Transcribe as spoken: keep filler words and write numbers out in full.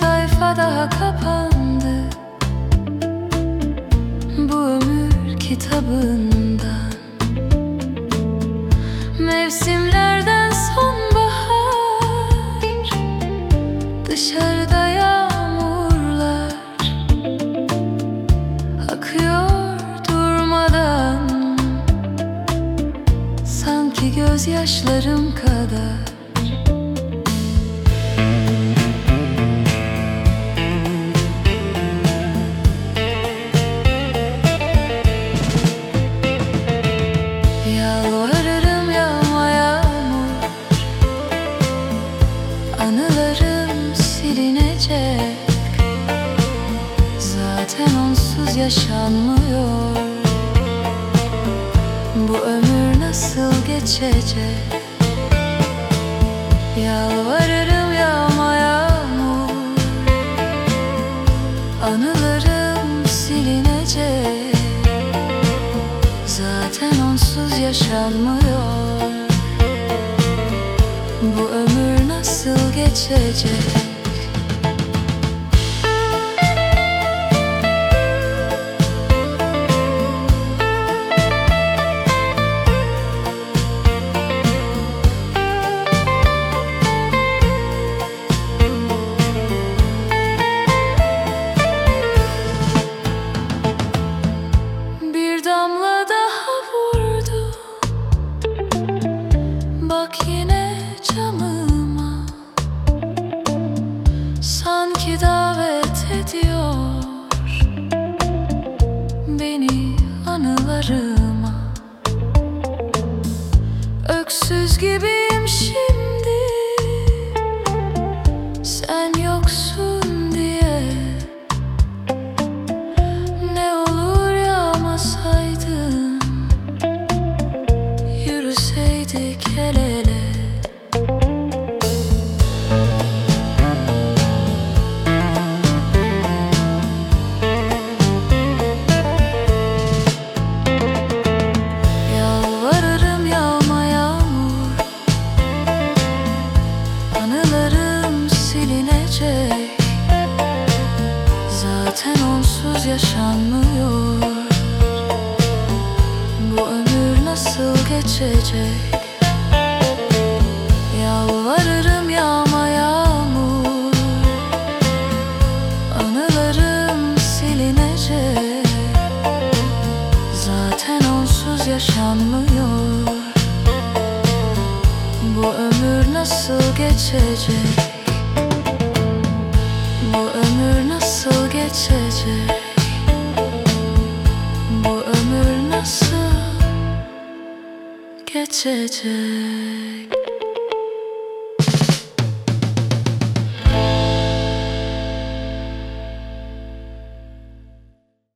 sayfa daha kapandı bu ömür kitabından. Mevsimlerden sonbahar, dışarıda yağmurlar akıyor durmadan, sanki gözyaşlarım kadar. Yalvarırım yağma yağmur, anılarım silinecek. Zaten onsuz yaşanmıyor, bu ömür nasıl geçecek? Yalvarırım yağma yağmur, anılarım silinecek. Zaten onsuz yaşanmıyor, bu ömür nasıl geçecek? Bir damla daha vurdu, bak yine camıma, sanki davet ediyor beni anılarıma. Öksüz gibiyim şimdi, sen yoksun diye. Ne olur yağmasaydın, yürüseydik el ele. Yalvarırım yağma yağmur, anılarım silinecek. Zaten onsuz yaşanmıyor, bu ömür nasıl geçecek? Yalvarırım yağma yağmur, anılarım silinecek. Zaten onsuz yaşanmıyor, bu ömür nasıl geçecek? Bu ömür nasıl geçecek? Bu ömür nasıl geçecek?